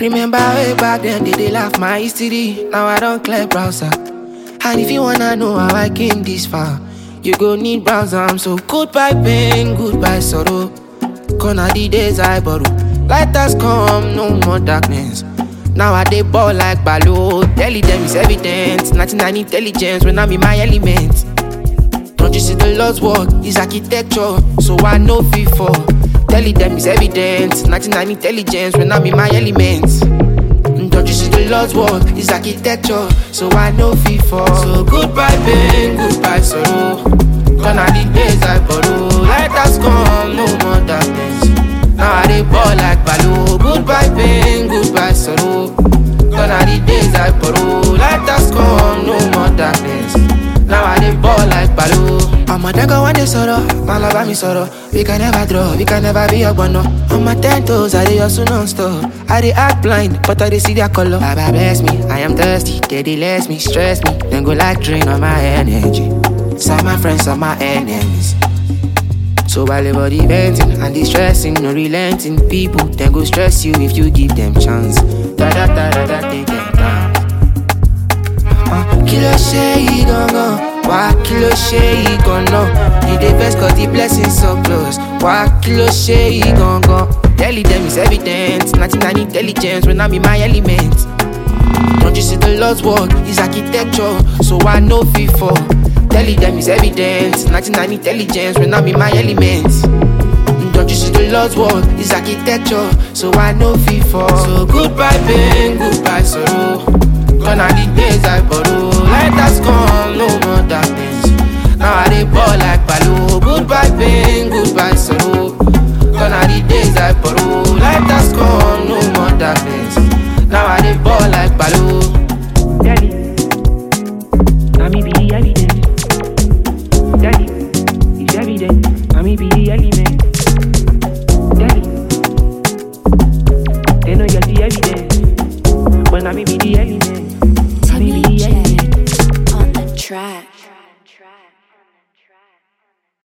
Remember way back then, they laugh my history. Now I don't clear browser. And if you wanna know how I came this far, you go need browser. I'm so goodbye pain, goodbye sorrow. Gonna the days I borrow. Light has come, no more darkness. Now I dey ball like Balo. Tell them it's evident. 99 intelligence when I'm in my element. Don't you see the Lord's work is architecture? So I know before. Tell them it's evident. 99 intelligence when I'm in my element. Don't you see the Lord's work is architecture? So I know before. So goodbye pain, goodbye sorrow. Gonna the days I borrow. Light has come, no more darkness. Now I dey ball like Balo. Goodbye pain, goodbye sorrow. Gonna the days I borrow. Light has come, no more darkness. Now I dey ball like Balo. I'm a dagger one day sorrow, my love me sorrow. We can never draw, we can never be a bono. On my 10 toes, I dey hustle non-stop. I dey act blind, but I dey see their color. Baba bless me, I am thirsty. They less me, stress me. Then go like drain on my energy. Some my friends, some my enemies. So while everybody venting and distressing, no relenting, people then go stress you if you give them chance. Take them down. Kilo shey gongo, why kilo shey gongo? You the best 'cause the blessings so close. Why kilo shey gongo? Tell them it's evident. 99 intelligence when I'm in my element. Don't you see the Lord's work is architecture? So I know before. Tell them it's evident. 99 intelligence when I'm in my element. Don't you see the Lord's work is architecture? So I know before. So goodbye pain, goodbye sorrow. Gonna the days I borrow. Light has come, no more darkness. Now I dey